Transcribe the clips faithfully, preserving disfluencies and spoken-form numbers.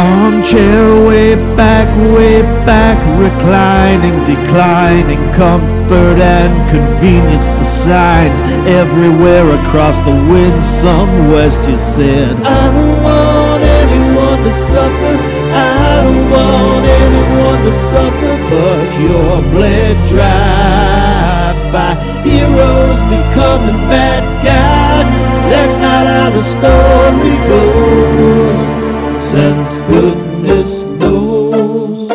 armchair, way back, way back, reclining, declining, comfort and convenience, the signs everywhere across the Winsome West. You said, I don't want anyone to suffer, I don't want anyone to suffer, but you're bled dry by heroes becoming bad guys. That's not how the story goes, since goodness knows.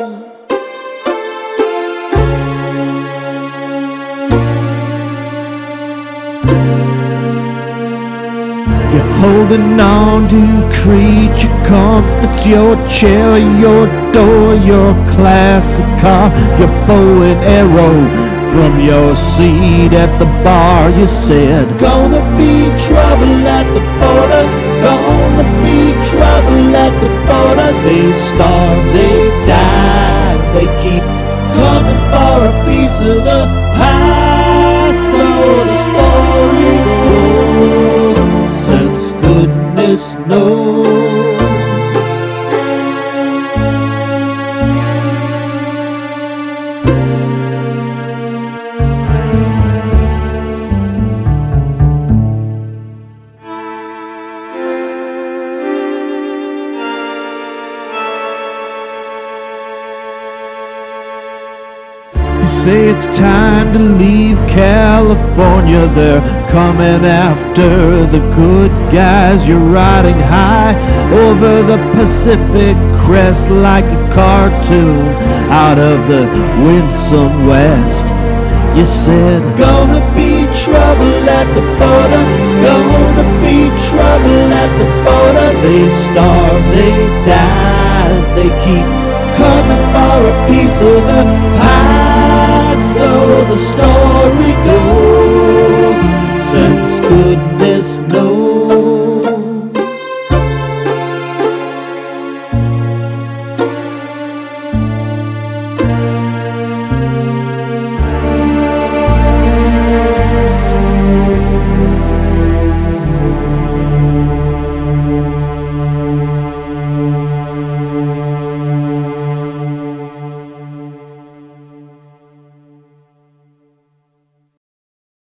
You're holding on to creature comforts, your chair, your door, your classic car, your bow and arrow. From your seat at the bar, you said, gonna be trouble at the border, gonna be trouble at the border. They starve, they die, they keep coming for a piece of the pie. So the story goes, since goodness knows. Say it's time to leave California, they're coming after the good guys. You're riding high over the Pacific crest like a cartoon out of the Winsome West. You said, gonna be trouble at the border, gonna be trouble at the border. They starve, they die, they keep coming for a piece of the pie. So the story goes, since goodness knows.